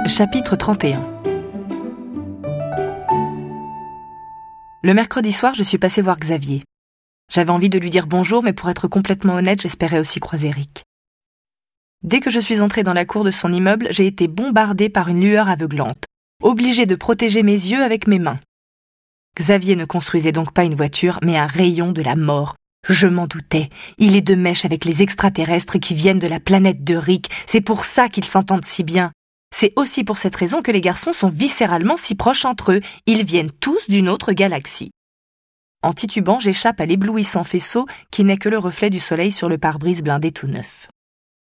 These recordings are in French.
Chapitre 31. Le mercredi soir, je suis passée voir Xavier. J'avais envie de lui dire bonjour, mais pour être complètement honnête, j'espérais aussi croiser Rick. Dès que je suis entrée dans la cour de son immeuble, j'ai été bombardée par une lueur aveuglante, obligée de protéger mes yeux avec mes mains. Xavier ne construisait donc pas une voiture, mais un rayon de la mort. Je m'en doutais. Il est de mèche avec les extraterrestres qui viennent de la planète de Rick. C'est pour ça qu'ils s'entendent si bien. C'est aussi pour cette raison que les garçons sont viscéralement si proches entre eux. Ils viennent tous d'une autre galaxie. En titubant, j'échappe à l'éblouissant faisceau qui n'est que le reflet du soleil sur le pare-brise blindé tout neuf.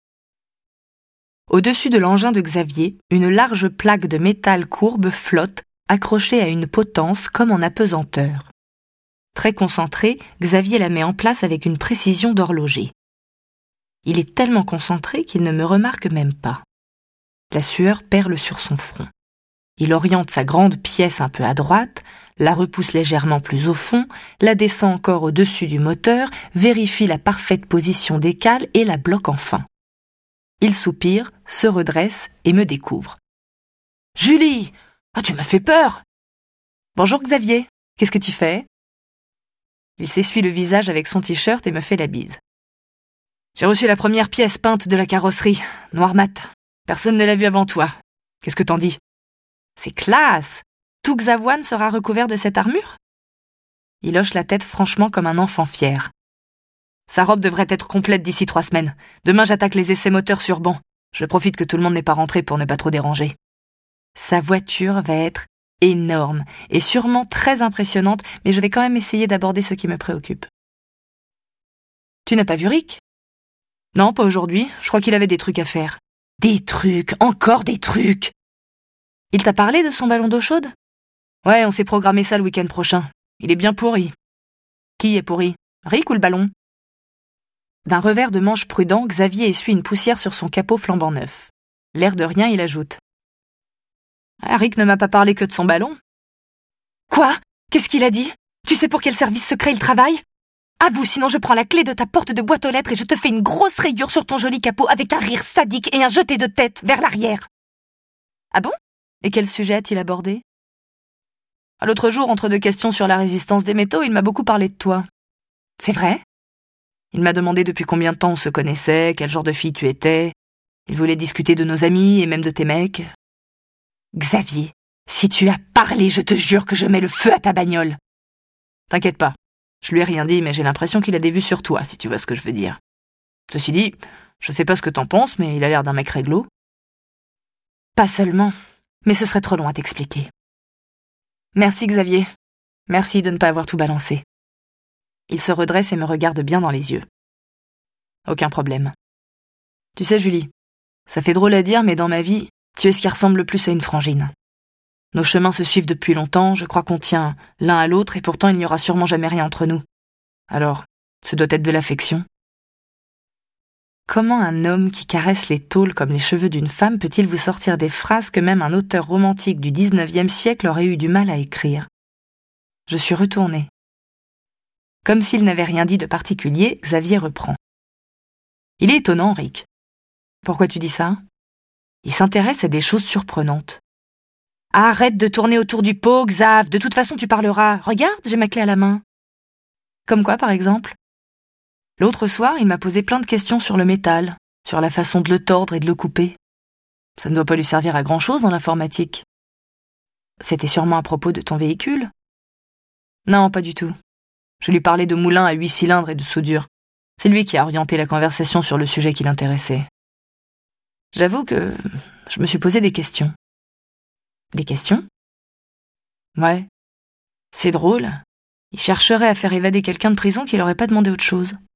Au-dessus de l'engin de Xavier, une large plaque de métal courbe flotte, accrochée à une potence comme en apesanteur. Très concentré, Xavier la met en place avec une précision d'horloger. Il est tellement concentré qu'il ne me remarque même pas. La sueur perle sur son front. Il oriente sa grande pièce un peu à droite, la repousse légèrement plus au fond, la descend encore au-dessus du moteur, vérifie la parfaite position des cales et la bloque enfin. Il soupire, se redresse et me découvre. « Julie! Ah, tu m'as fait peur !»« Bonjour Xavier, qu'est-ce que tu fais ?» Il s'essuie le visage avec son t-shirt et me fait la bise. « J'ai reçu la première pièce peinte de la carrosserie, noir mat. Personne ne l'a vu avant toi. Qu'est-ce que t'en dis ? » « C'est classe ! Tout Xavoine sera recouvert de cette armure ?» Il hoche la tête franchement comme un enfant fier. « Sa robe devrait être complète d'ici 3 semaines. Demain, j'attaque les essais moteurs sur banc. Je profite que tout le monde n'est pas rentré pour ne pas trop déranger. » Sa voiture va être énorme et sûrement très impressionnante, mais je vais quand même essayer d'aborder ce qui me préoccupe. « Tu n'as pas vu Rick ? » ?»« Non, pas aujourd'hui. Je crois qu'il avait des trucs à faire. »« Des trucs, encore des trucs !» Il t'a parlé de son ballon d'eau chaude ? Ouais, on s'est programmé ça le week-end prochain. Il est bien pourri. Qui est pourri ? Rick ou le ballon ? D'un revers de manche prudent, Xavier essuie une poussière sur son capot flambant neuf. L'air de rien, il ajoute. Rick ne m'a pas parlé que de son ballon. Quoi ? Qu'est-ce qu'il a dit ? Tu sais pour quel service secret il travaille ? Avoue, sinon je prends la clé de ta porte de boîte aux lettres et je te fais une grosse rayure sur ton joli capot avec un rire sadique et un jeté de tête vers l'arrière. Ah bon ? Et quel sujet a-t-il abordé ? L'autre jour, entre 2 questions sur la résistance des métaux, il m'a beaucoup parlé de toi. C'est vrai ? Il m'a demandé depuis combien de temps on se connaissait, quel genre de fille tu étais. Il voulait discuter de nos amis et même de tes mecs. Xavier, si tu as parlé, je te jure que je mets le feu à ta bagnole. T'inquiète pas, je lui ai rien dit, mais j'ai l'impression qu'il a des vues sur toi, si tu vois ce que je veux dire. Ceci dit, je sais pas ce que t'en penses, mais il a l'air d'un mec réglo. Pas seulement. Mais ce serait trop long à t'expliquer. Merci Xavier. Merci de ne pas avoir tout balancé. Il se redresse et me regarde bien dans les yeux. Aucun problème. Tu sais Julie, ça fait drôle à dire, mais dans ma vie, tu es ce qui ressemble le plus à une frangine. Nos chemins se suivent depuis longtemps, je crois qu'on tient l'un à l'autre et pourtant il n'y aura sûrement jamais rien entre nous. Alors, ce doit être de l'affection. Comment un homme qui caresse les tôles comme les cheveux d'une femme peut-il vous sortir des phrases que même un auteur romantique du 19e siècle aurait eu du mal à écrire ? Je suis retournée. Comme s'il n'avait rien dit de particulier, Xavier reprend. Il est étonnant, Rick. Pourquoi tu dis ça ? Il s'intéresse à des choses surprenantes. Arrête de tourner autour du pot, Xav, de toute façon tu parleras. Regarde, j'ai ma clé à la main. Comme quoi, par exemple ? L'autre soir, il m'a posé plein de questions sur le métal, sur la façon de le tordre et de le couper. Ça ne doit pas lui servir à grand-chose dans l'informatique. C'était sûrement à propos de ton véhicule ? Non, pas du tout. Je lui parlais de moulins à 8 cylindres et de soudure. C'est lui qui a orienté la conversation sur le sujet qui l'intéressait. J'avoue que je me suis posé des questions. Des questions ? Ouais. C'est drôle. Il chercherait à faire évader quelqu'un de prison qui n'aurait pas demandé autre chose.